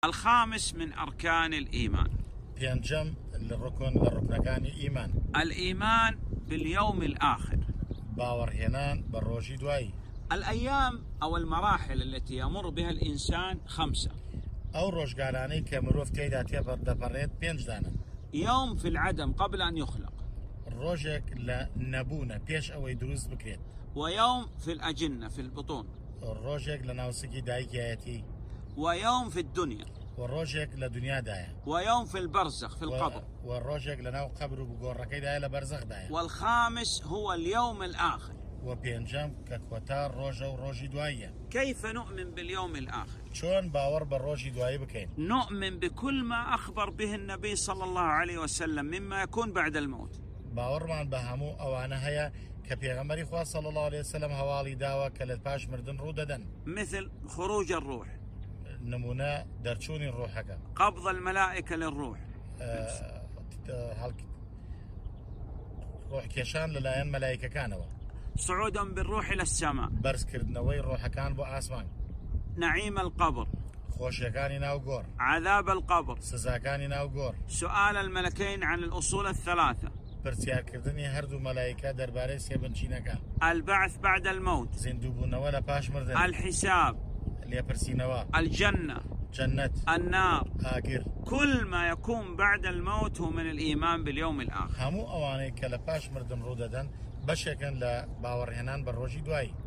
الخامس من أركان الإيمان. بينجم للركن إيمان. الإيمان باليوم الآخر. باور هنان بالروجي دوائي. الأيام أو المراحل التي يمر بها الإنسان 5. أو روجقالاني كمروف تيدا تيبر دبريت بينجدانا. يوم في العدم قبل أن يخلق. روجك لنبونا بيش أو يدروز بكريت. ويوم في الأجنة في البطون. روجك لناوسكي دايكياتي. ويوم في الدنيا. والروجك لدنيا دايا. ويوم في البرزخ في القبر. والروجك لناو قبر بقوركي دايا لبرزخ دايا. والخامس هو اليوم الآخر. وبينجم ككوتار روجا وروجي دوايا. كيف نؤمن باليوم الآخر؟ شون باور بالروجي دوايا بكين؟ نؤمن بكل ما أخبر به النبي صلى الله عليه وسلم مما يكون بعد الموت. باور من بهمو أوانا هيا كبيغمري خواه صلى الله عليه وسلم هوالي داوا كالتباش مردن روددن. مثل خروج الروح. نمونا درشوني الروحك. قبض الملائكة للروح. روح كيشان للاين ملائكة كانوا. صعودا بالروح إلى السماء. برز كردنوي روح كان بو آسمان. نعيم القبر. خوشيكاني ناو غور. عذاب القبر. سزاكاني ناو غور. سؤال الملكين عن الأصول الثلاثة. برسيار كردني هردو ملائكة درباري سيبنشينكا. البعث بعد الموت. زندوبونا ولا باش مردن. الحساب. اللي برسينوا. الجنة. جنة. النار. آقر. كل ما يكون بعد الموت هو من الإيمان باليوم الآخر. همو أواني كلا باش مردن روددن بشكن لباور هنان بالروجي دواي.